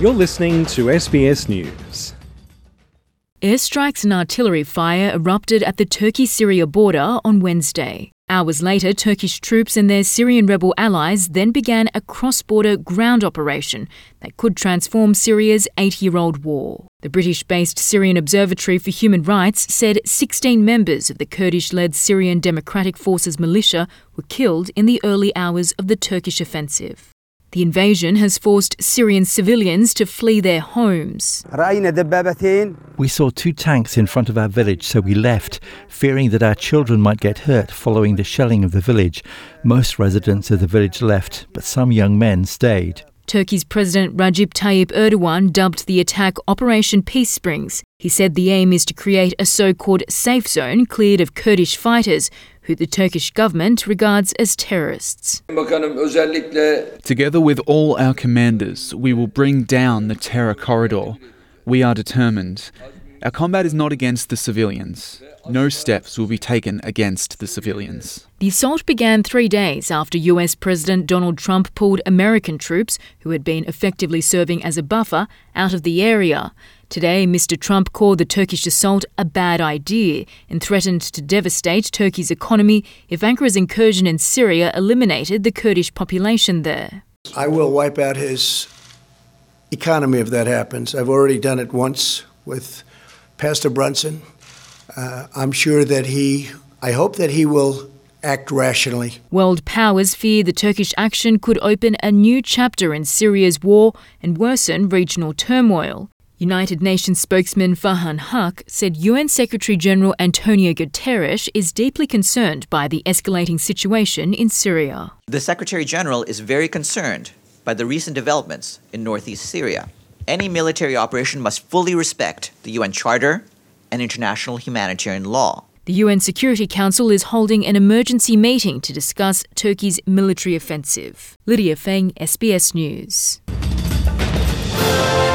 You're listening to SBS News. Airstrikes and artillery fire erupted at the Turkey-Syria border on Wednesday. Hours later, Turkish troops and their Syrian rebel allies then began a cross-border ground operation that could transform Syria's 8-year-old war. The British-based Syrian Observatory for Human Rights said 16 members of the Kurdish-led Syrian Democratic Forces militia were killed in the early hours of the Turkish offensive. The invasion has forced Syrian civilians to flee their homes. We saw 2 tanks in front of our village, so we left, fearing that our children might get hurt following the shelling of the village. Most residents of the village left, but some young men stayed. Turkey's President Recep Tayyip Erdogan dubbed the attack Operation Peace Springs. He said the aim is to create a so-called safe zone cleared of Kurdish fighters, who the Turkish government regards as terrorists. Together with all our commanders, we will bring down the terror corridor. We are determined. Our combat is not against the civilians. No steps will be taken against the civilians. The assault began 3 days after US President Donald Trump pulled American troops, who had been effectively serving as a buffer, out of the area. Today, Mr. Trump called the Turkish assault a bad idea and threatened to devastate Turkey's economy if Ankara's incursion in Syria eliminated the Kurdish population there. I will wipe out his economy if that happens. I've already done it once with Pastor Brunson. I hope that he will act rationally. World powers fear the Turkish action could open a new chapter in Syria's war and worsen regional turmoil. United Nations spokesman Farhan Haq said UN Secretary-General Antonio Guterres is deeply concerned by the escalating situation in Syria. The Secretary-General is very concerned by the recent developments in northeast Syria. Any military operation must fully respect the UN Charter and international humanitarian law. The UN Security Council is holding an emergency meeting to discuss Turkey's military offensive. Lydia Feng, SBS News.